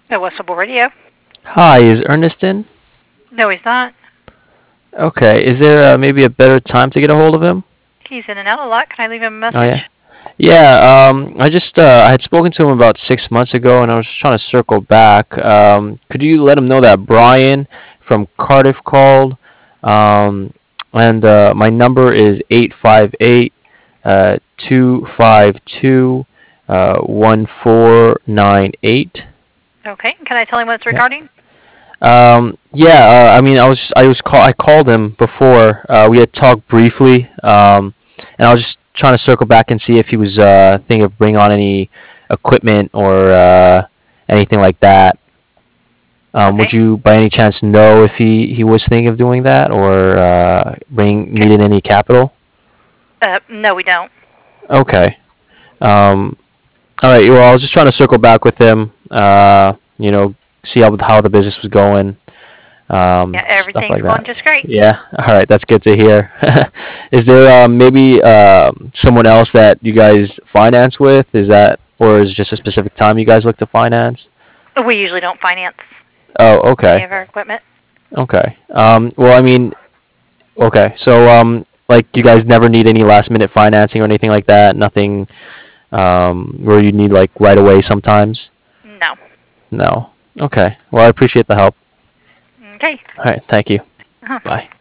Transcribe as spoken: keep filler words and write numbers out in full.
No, Westable Radio. Hi, is Ernest in? No, he's not. Okay, is there uh, maybe a better time to get a hold of him? He's in and out a lot. Can I leave him a Oh yeah. message? Yeah, um, I just uh, I had spoken to him about six months ago, and I was just trying to circle back. Um, could you let him know that Brian from Cardiff called, um, and uh, my number is eight five eight uh, two five two uh, one four nine eight. Okay. Can I tell him what it's Yeah. regarding? Um, yeah, uh, I mean, I was I was call I called him before. Uh, we had talked briefly, um, and I was just trying to circle back and see if he was uh, thinking of bringing on any equipment or uh, anything like that. Um, would Okay. you, by any chance, know if he, he was thinking of doing that or uh, bring Okay. needed any capital? Uh, no, we don't. Okay. Um, all right. Well, I was just trying to circle back with him. Uh, you know, see how how the business was going. Um, Yeah, stuff everything's like going that. just great. Yeah. All right. That's good to hear. Is there uh, maybe uh, someone else that you guys finance with? Is that, or is it just a specific time you guys look to finance? We usually don't finance Oh, any okay. of our equipment. Okay. Um, well, I mean, okay. So, um, like, you guys never need any last minute financing or anything like that? Nothing um, where you need, like, right away sometimes? No. No. Okay. Well, I appreciate the help. Okay. All right. Thank you. Uh-huh. Bye.